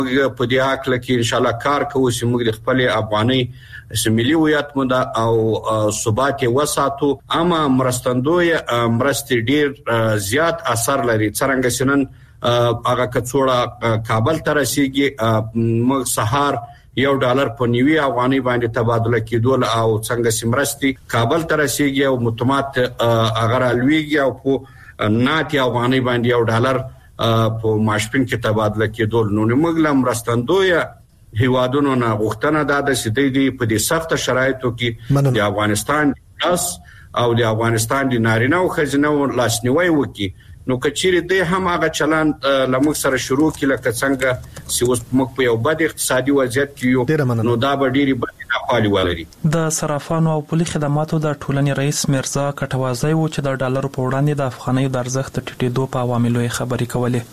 په دې حق لکه ان شاء الله کار کوو چې موږ خپل افغاني ملي هویت مو او ثبات وساتو. اما مرستندوی مرستې ډیر زیات اثر لري. څنګه سنن هغه کڅوړه کابل ته رسیدي، موږ سهار $1 په نیوي افغاني باندې تبادله کیدول او څنګه سمرستي کابل ته رسیدي او متمات اگر الویږي او په نات افغاني باندې $1 په ماشپین کې تبادله کیدول. نو موږ لم رستندوی هیوادونو نه غوښتنه ده چې د په دې سخت شرایطو کې د افغانستان او د افغانستان د نارینه او ښځینه لاسنیوي وکړي. نو کچېرې د هم هغه چلان لمغ سره شروع کړي لکه څنګه چې اوس موږ په یو بد اقتصادي وضعیت کې یو، نو دا به ډېری بد حالي ولري. د صرافانو او پولي خدماتو د ټولنې رئیس مرزا کټوازی و چې د $1 په وړاندې د افغانۍ د ارزښت ټیټېدو په عواملو خبرې کولې.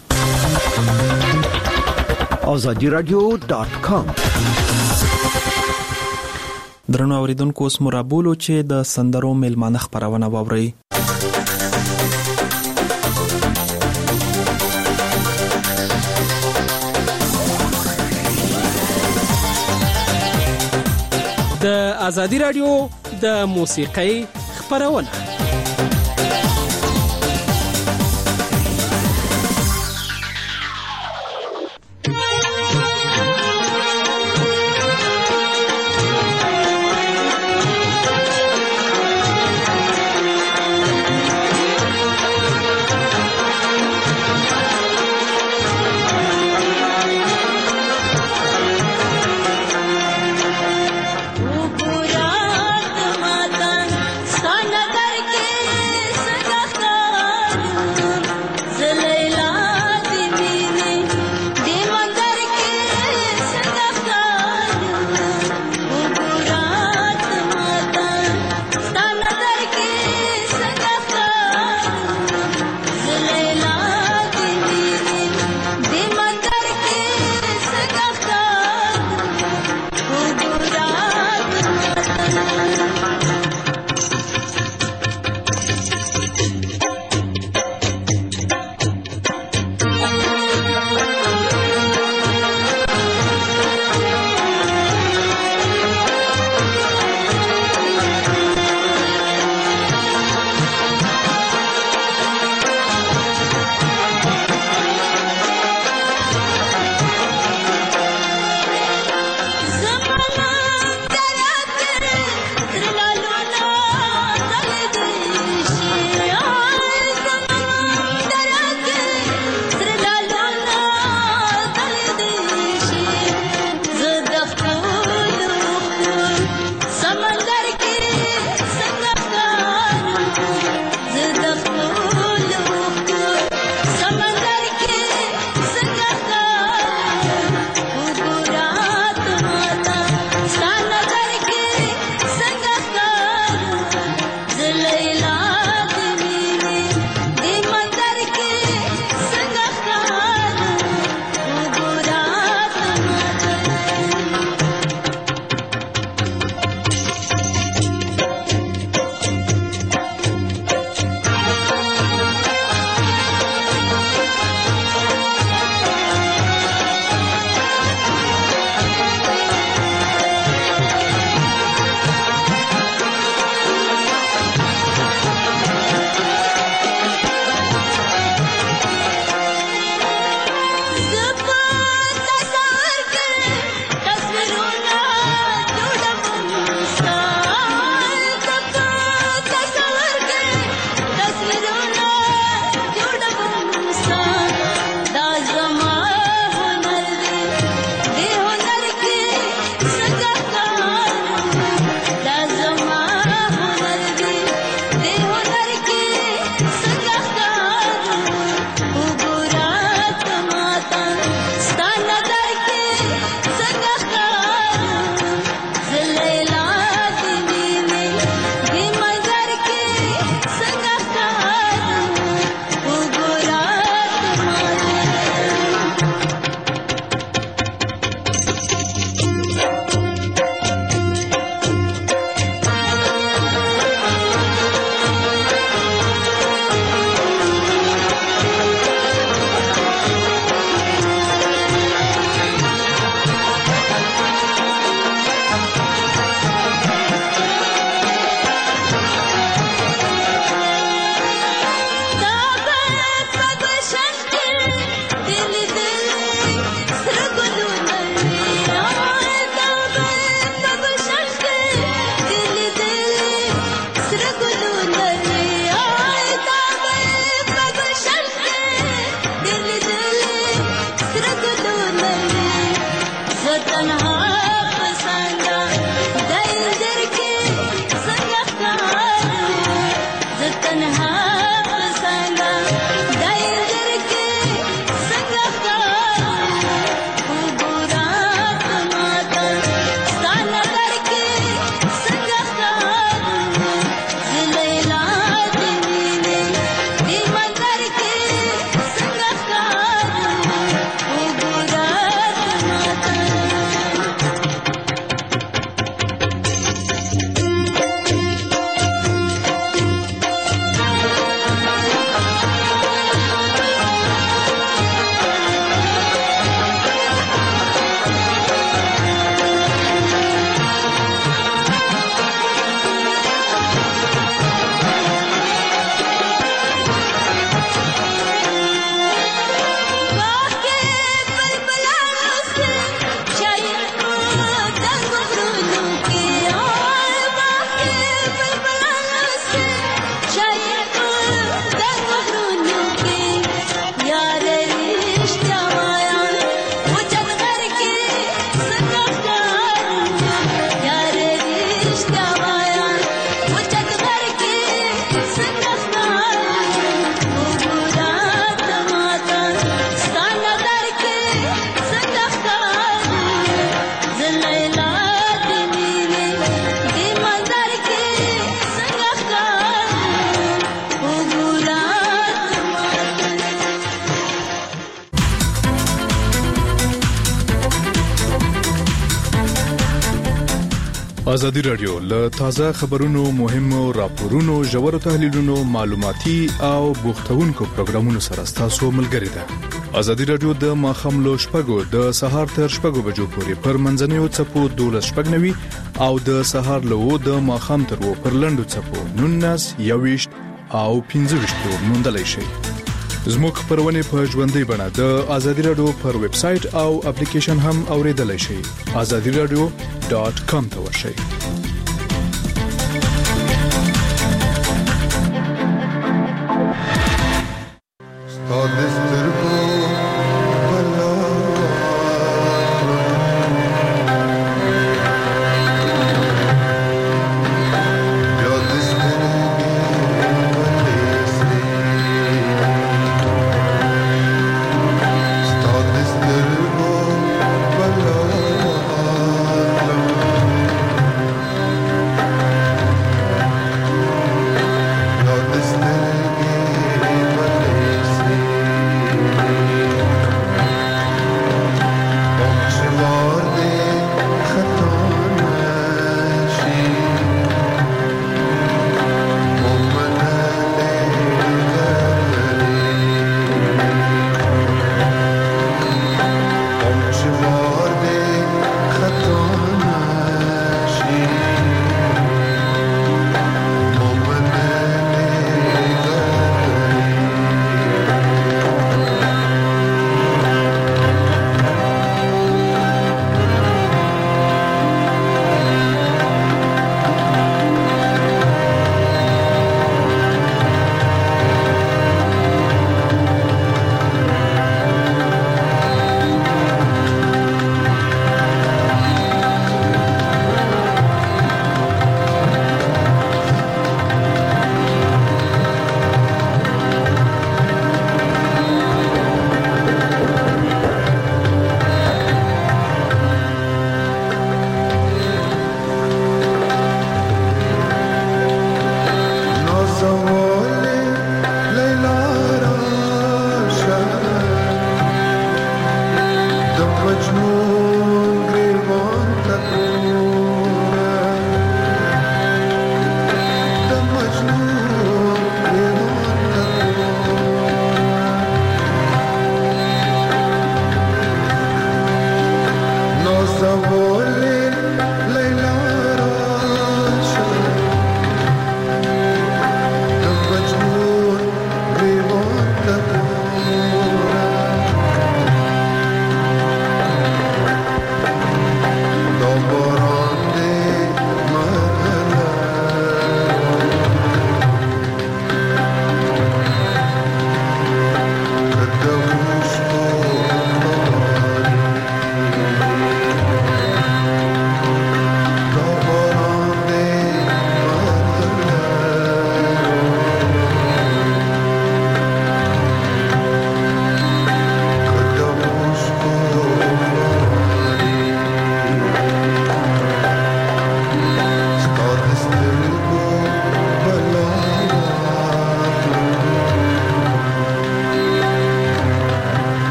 azadiradio.com درنو اوریدونکو اوس مرابولو چې د سندرو میلمانه خبرونه واوري. د ازادي رادیو د موسیقۍ خبرونه. Sana dar ke ازادي رادیو له تازه خبرونو مهمو راپورونو ژورو تحلیلونو معلوماتي او بوختونکو پروګرامونو سره تاسو ملګری ده. ازادي رادیو د ماخاملو شپږو د سهار تر شپږو بجو پورې پر منځنیو چپو 12:09 او د سهار له د ماخام تر و پر لندو چپو 19 21 او 15 موندلای شي. زموږ خبرونه په ژوندۍ بڼه د ازادي رادیو پر ویب سټ او اپلیکیشن هم اوریدلای شئ. azadiradio.com ته ورشئ.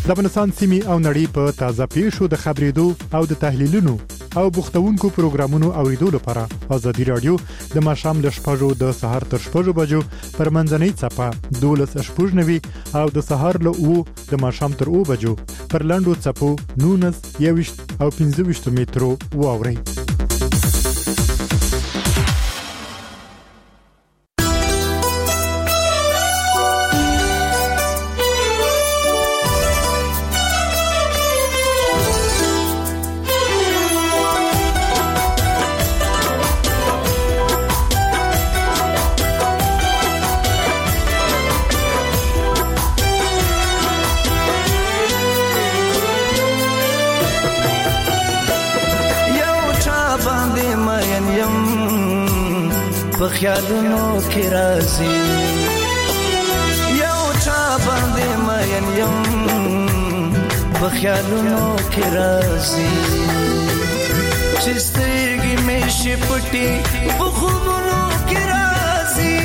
د افغانستان سیمې او نړۍ په تازه پیښو د خبرېدو او د تحلیلونو او بوختونکو پروګرامونو اوریدو لپاره ازادي رادیو د ماښام له 6 د سهار تر 6 بجو پر منځنۍ صفه 12:90 او د سهار له 9 د ماښام تر 9 بجو پر لاندو صفو 19 21 او 25 مترو واوري. خیالونو کې راځي یو چا باندې مین یم په خیالونو کې راځي چې سترګې مې شي پټې په خوبونو کې راځي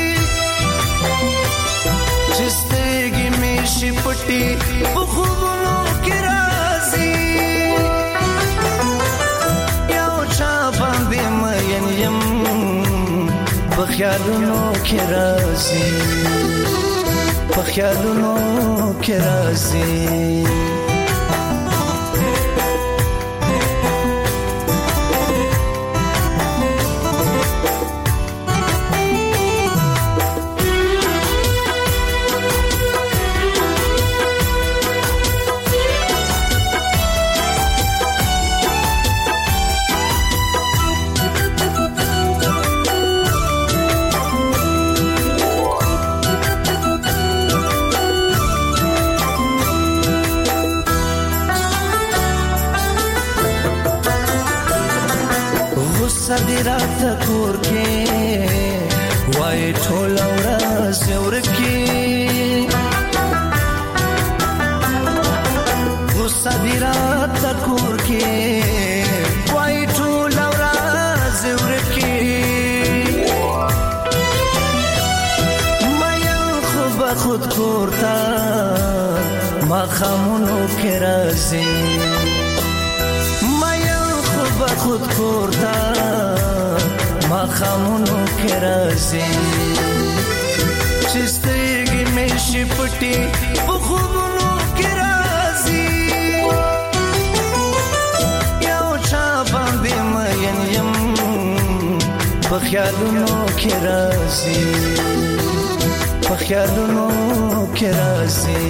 چې سترګې مې شي پټې په خوبونو کې راځي یو چا باندې مین یم په خیالونو کې راځي په خیالونو کې راځي صدرات کور کې وای ټول ورځ ورکی و صدرات کور کې وای ټول ورځ ورکی مې خود کورتا ما خامونو کې راځي خود کورتا ما خامونو کې راځي چې سترګې مې شي پټې په خوبونو کې راځي یو چا باندې مین یم په خیالونو کې راځي په خیالونو کې راځي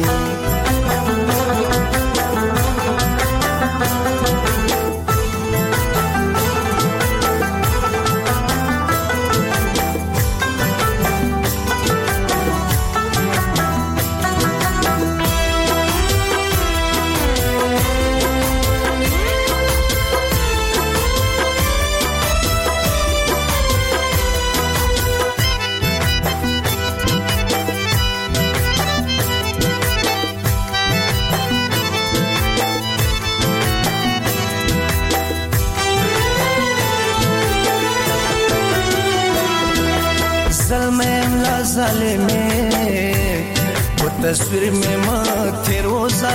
ظالمه वो तस्वीर में माथे रोजा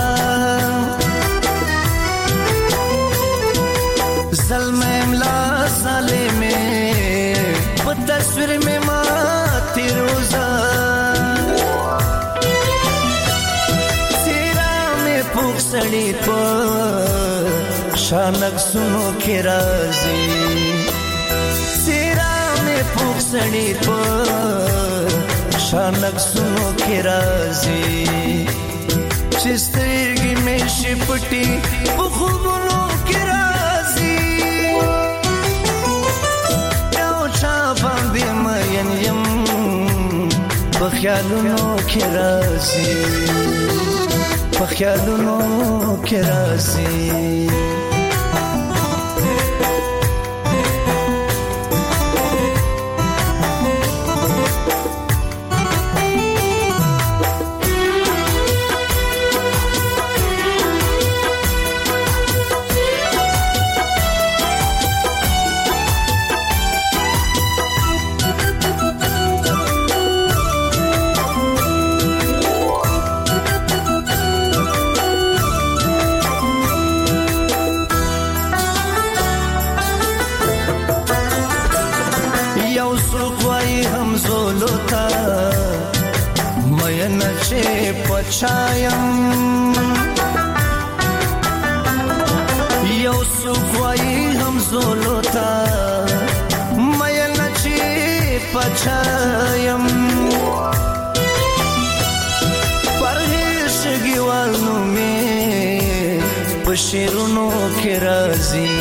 ज़ल्मे ला ज़ालिमे वो तस्वीर में माथे रोजा तेरा में पुखसड़ी पर शानक सुनो के राज़ी तेरा में पुखसड़ी पर शानक सुनो के राज़ी چې سترګې مې شي پټې په خوبونو کې راځي یو چا باندې مین یم په خیالونو کې راځي په خیالونو کې راځي شیرونو کې راځي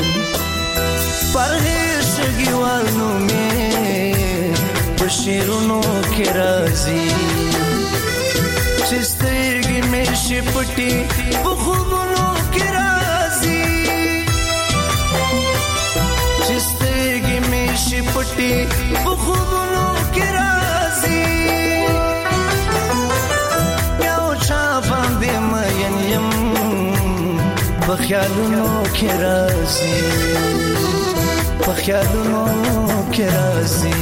پرهیش ګیوالو مې په شیرونو کې راځي چې سترګې مې شي پټي په خوبونو کې راځي چې سترګې مې شي پټي په خوبونو کې راځي یو چا باندې مین یم په خیالونو کې راځي په خیالونو کې راځي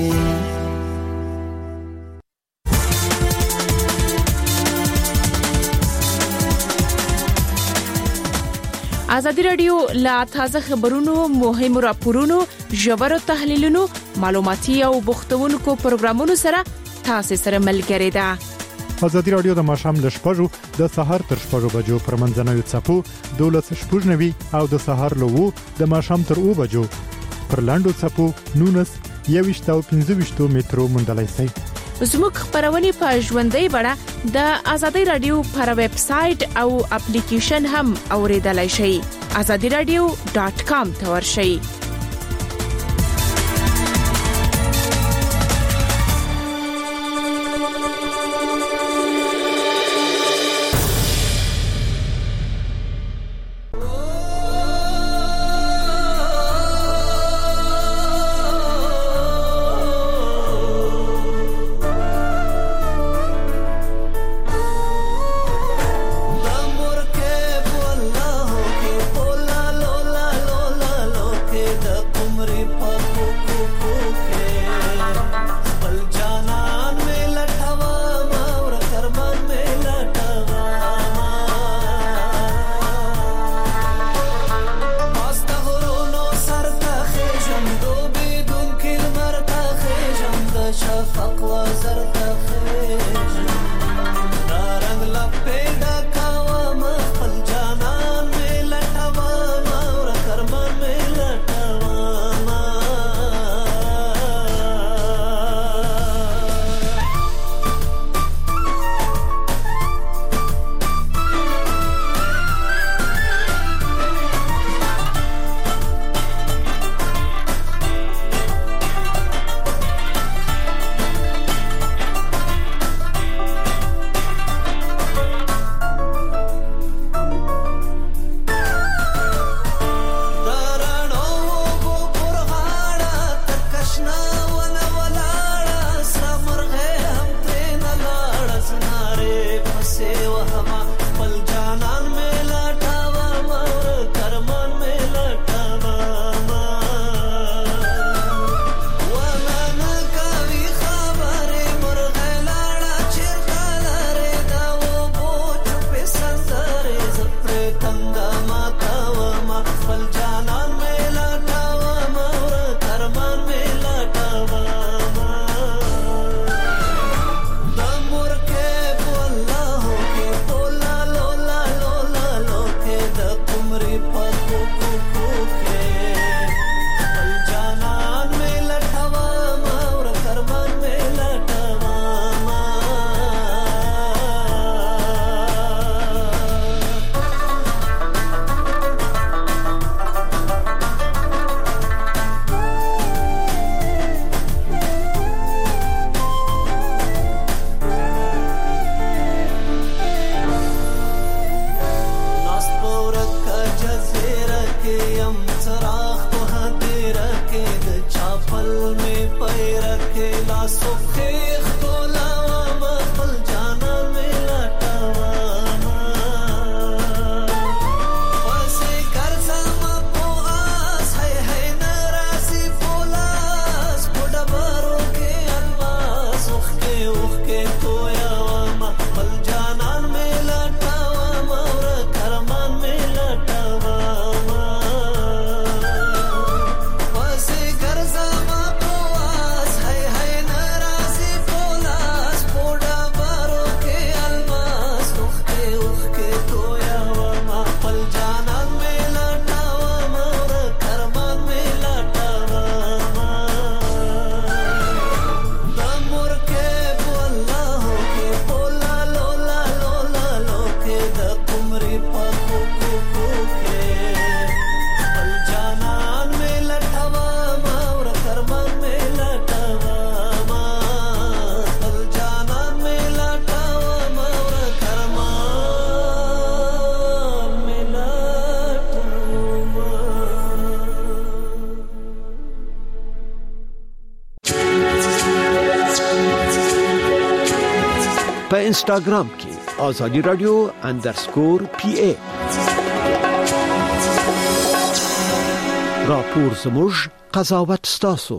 ازادي رادیو لا تازه خبرونو مهم راپورونو ژور تحلیلونو معلوماتي او بوختونکو پروګرامونو سره تاسو سره ملګری ده ازادي رادیو د ماشام له شپږو د سهار تر شپږو بجو پر منځنوي څپو 12:90 او د سهار له 2 د ماشام تر 2 بجو پر لاندو څپو 19:15 مترو مندلای سي زموږ خبرونه په ژوندۍ بڼه د ازادي رادیو پر ویب سټ او اپلیکیشن هم اوریدلای شئ azadiradio.com ته ورشئ कुमरी पाको को के बल जाना में लटवा मावर करमन में लटवा मा बल जाना में लटवा मावर करमन में लटवा। په इंस्टाग्राम کې आजादी رادیو _PA راپور زموږ قضاوت ستاسو.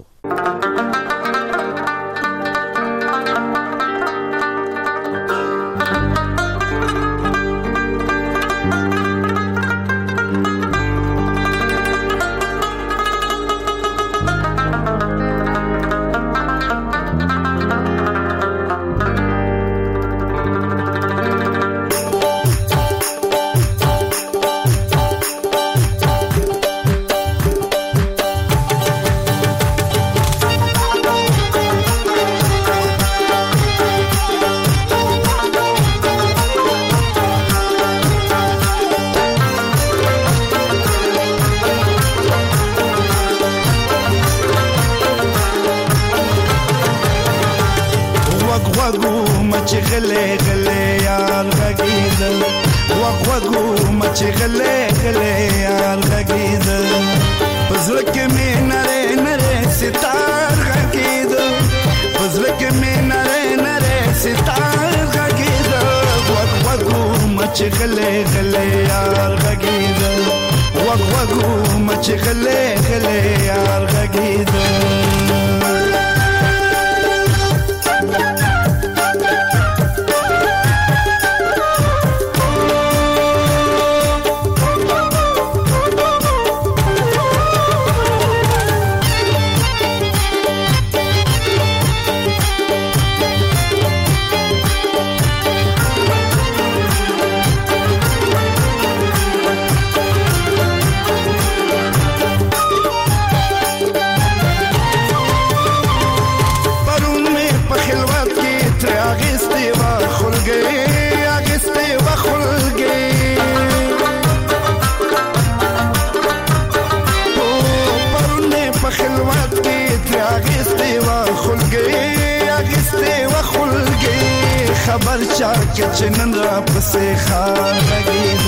خبر چا کې چنن را پسې خار غږید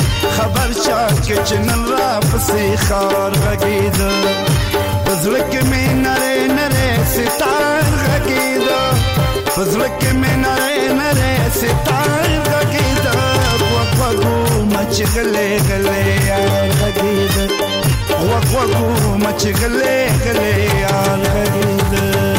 خبر چا کې چنن را پسې خار غږید پزړه کې مې نره نره ستار غږید پزړه کې مې نره نره ستار غږید وقوقو مچ غلې غلې یار غږید وقوقو مچ غلې غلې یار غږید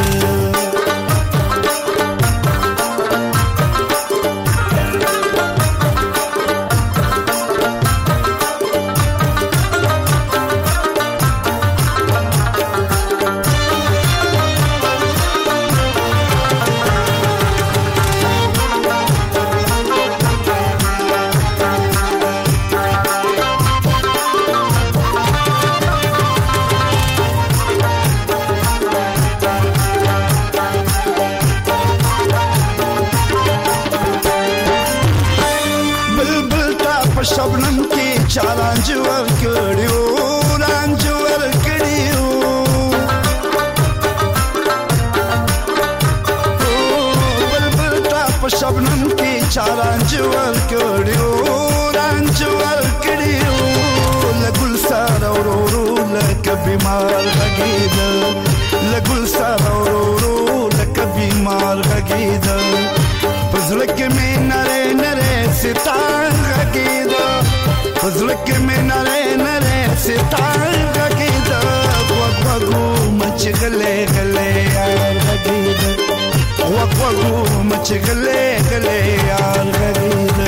शबनम की चालांज वर कड़ियो रांज वर कड़ियो बुलबुल टाप शबनम की चालांज वर कड़ियो रांज वर कड़ियो लगुल सारा रो लक बीमार गगीद लगुल सारा रो लक बीमार गगीद फजलक में नरे नरे सितार गगीद फजलक में नरे नरे सितार गगीद वक़वक़ू मच गले गले यार गगीद वक़वक़ू मच गले गले यार गगीद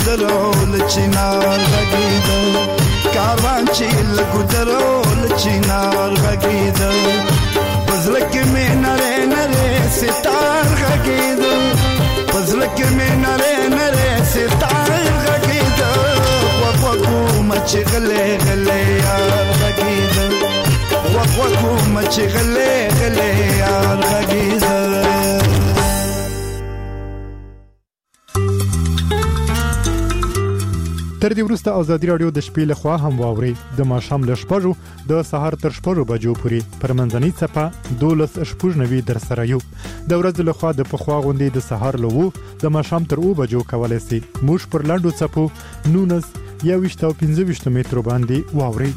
لګودرول چنار غږیده کاروان چې لګودرول چنار غږیده پزړه کې مې نره نره ستار غږیده پزړه کې مې نره نره ستار غږیده وقو مچ غلې غلې یار غږیده وقو مچ غلې غلې یار غږیده. تر دې وروسته ازادي رادیو د شپې لخوا هم واوري د ماښام له 6 د سهار تر 6 بجو پورې پر منځنۍ صفه 12:90 در سره یو د ورځې لخوا د پخوا غونډې د سهار لوو د ماښام تر 2 بجو کولای شي موږ پر لاندو صفو 19 یا 25 متر باندې واوري.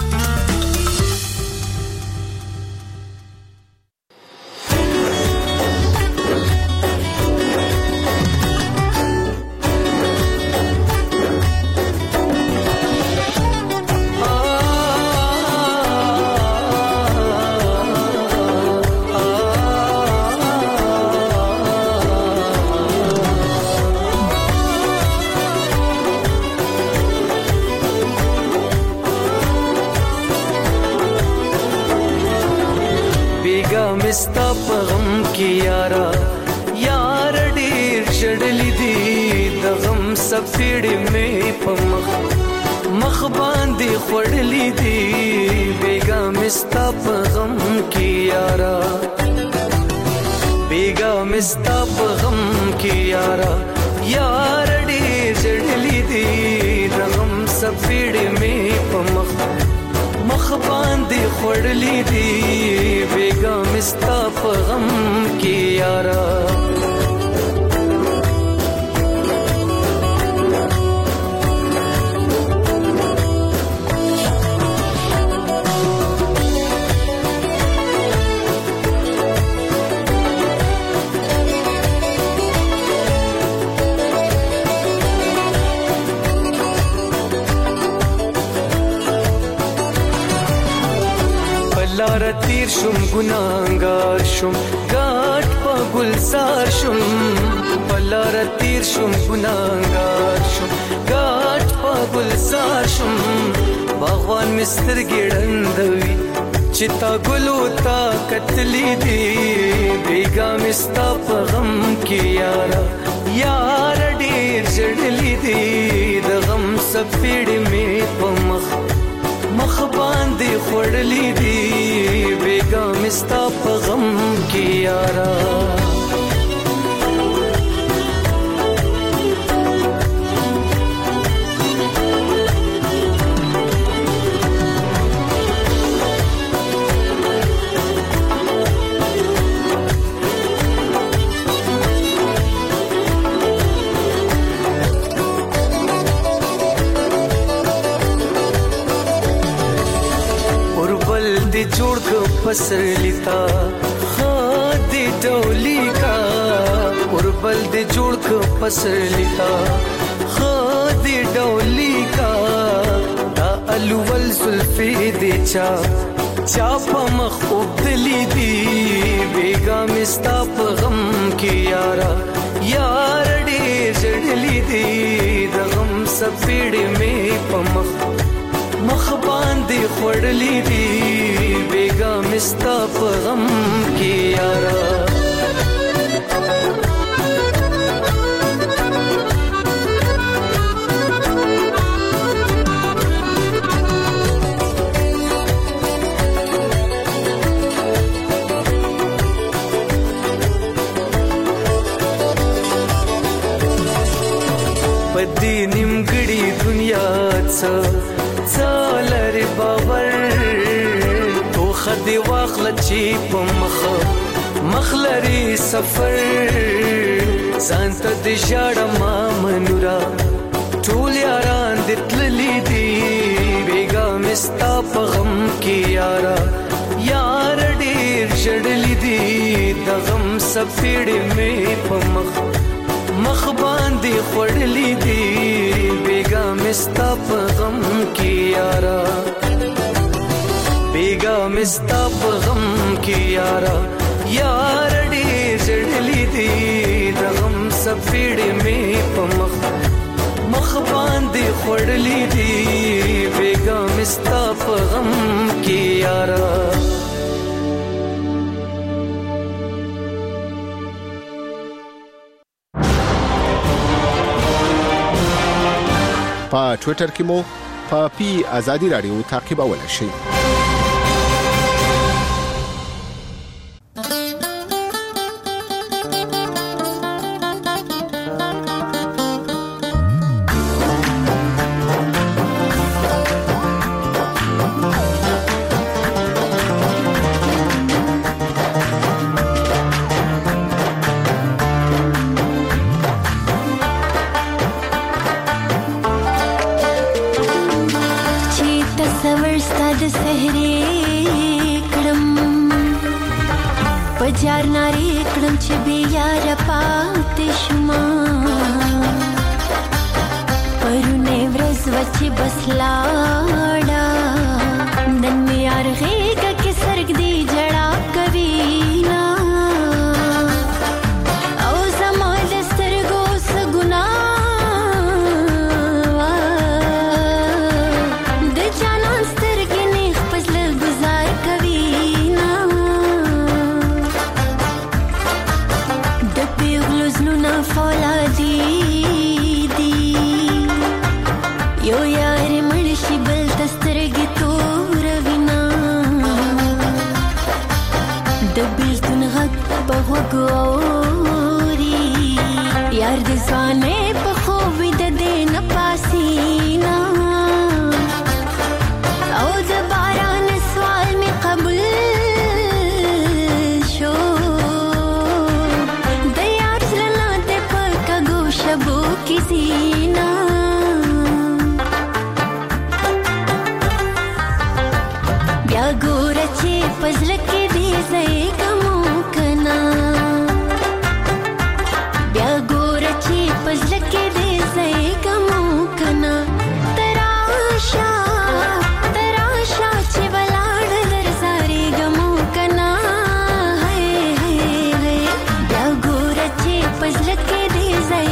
ستا په غم کې یارا یار ډېر چړلې دي د غم سپېړې مې په مخ باندې خوړلې دي بیګا مې ستا په غم کې یارا بیګا مې ستا په غم کې یارا یار ډېر چړلې دي د غم سپېړې مې په مخ باندې خوړلې دي بیګا مې ستا په غم کې یارا لار تیر شم ګناهګار شم ګاټ په ګلزار شم لار تیر شم ګناهګار شم ګاټ په ګلزار شم باغوان مستر ګړندوي چې تا ګلو تا کتلې دي بیګا مستا په غم کې یارا یار ډېر جړلې دي د غم سپېړې مې په مخ باندې خوړلې دي بیګا مستا په غم کې یارا جوړ کو پسر لیتا خادي ډولي کا اوربل دې جوړ کو پسر لیتا خادي ډولي کا دا الول زلفي دې چا په مخ وبدلې دي بیګا مستا په غم کې یارا یار ډېر جړلې دي د غم سپېړې مې په مخ باندې خوړلې دي بیګا مستا په غم کې یارا پدې نیمګړې دنیا څه لري باور تو خدي واخل چی په مخ لري سفر سانت د ژړه ما منورا ټول یاران د تللی دي بیګا مستا په غم کې یارا یار ډېر جړلې دي د غم سپېړې مې په مخ باندې خوړلې دي بیګا مستا په غم کې یارا بیګا مستا په غم کې یارا یار ډېر جړلې دي د غم سپېړې مې په مخ مخ باندې خړلې دي بیګا مستا په غم کې یارا په ټوئیټر کې مو په پی آزادی رادیو تعقیبولای شئ. پجار ناری کړم چې بیا را پاتې شوم پرونه ورځ وچې بس لاړه نن مې ارغېږه کې سرګ دی جړا کوي نا او زما د سترګو څه ګناه د جانان سترګې نه خپل گزار کوي فولادي دي یو یار مرشي بل تسترګي تور وینا د بیلتون غږ په وګوري یار د ځوانې په خوب د دې نه پاسینا او د باران سوال می قبول شو شبو کی زینا بیا ګور چې پزل کې دې زې کوم کنا بیا ګور چې پزل کې دې زې کوم کنا تراشا چې ولاړ درځاري ګمو کنا هي هي بیا ګور چې پزل کې دې زې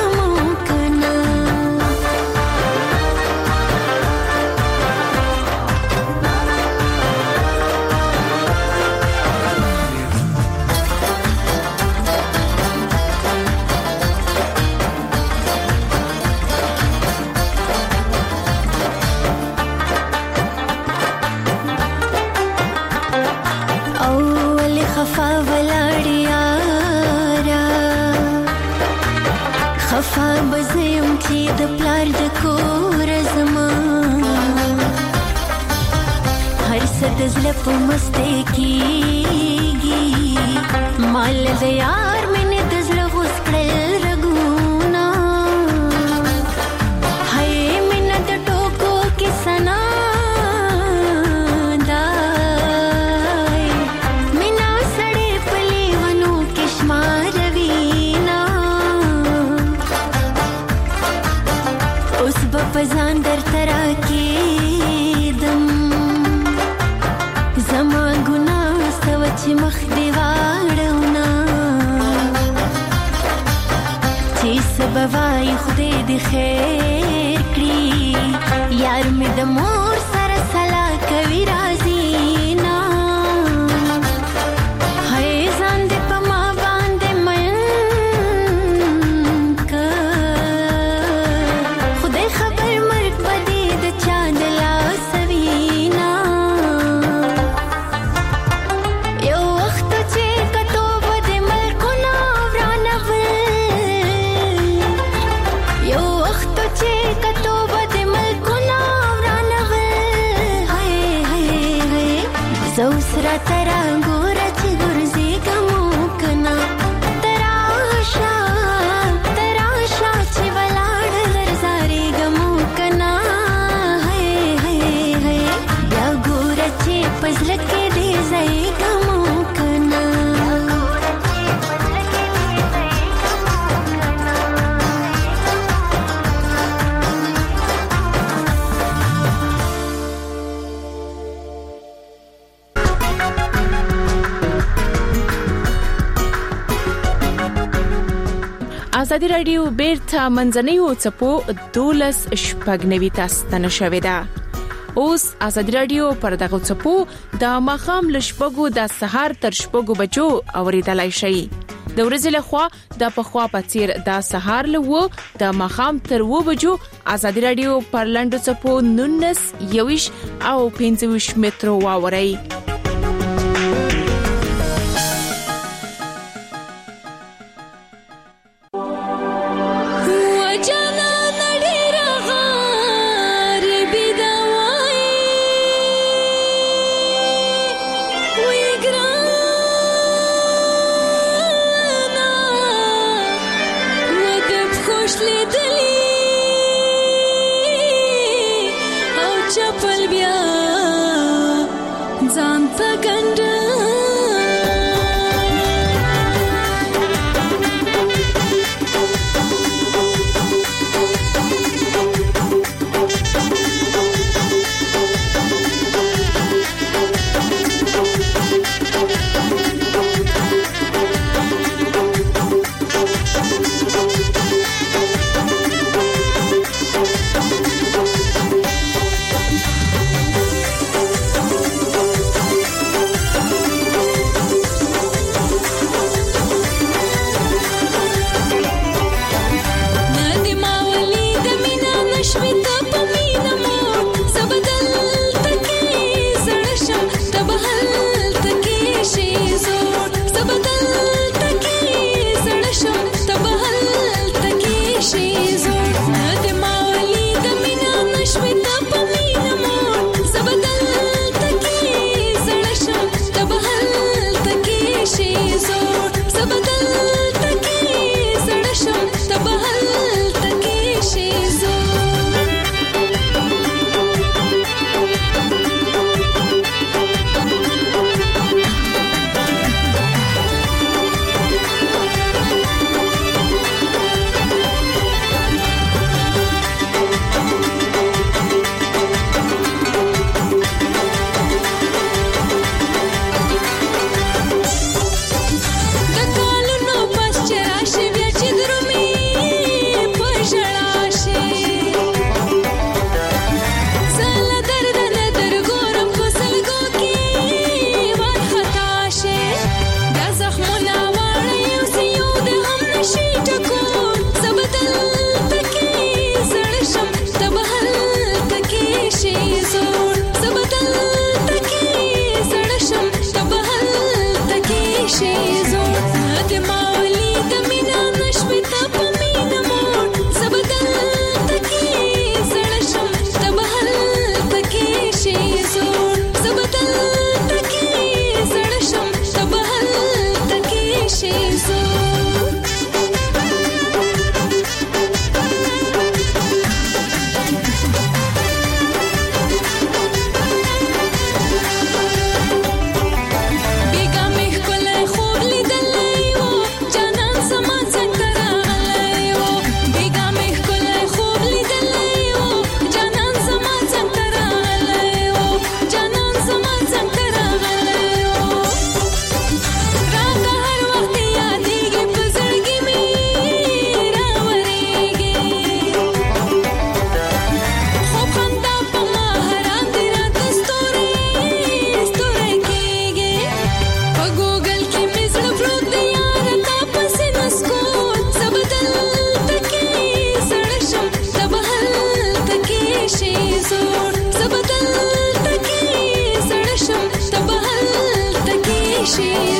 خفا ولاړیارا خفا بزیم چې د پلار د کور زما هر څه د زړه په مسته کېږي مال د یار مینې د زړه غوس کړل رګونه هی مینه د ټوکو کې سنا پزان در ترا کېدم زما ګناه سوچ مخ دی واړونا چې سبوای خدای دې خیر کړي یار مې د مور سره سلا کوي راځي نا هي ځان دې په ما باندې مې زوسرا ترا ګورا چې ګرځي کوم کنا تراشا چې ولاړ درځاري ګمو کنا هي هي بیا ګورا چې پزل کې دې زې ګمو کنا ازادي رادیو بیرته منځنیو څپو 12 شپږنوي تاسو ته نشوي دا اوس ازادي رادیو پر دغه څپو د ماخام لشپګو د سحر تر شپګو بجو اوریدلای شي د ورځې له خوا د پخوا پڅیر د سحر له د ماخام تر و بجو ازادي رادیو پر لاندو څپو 19 یوش او 25 مترو واوري she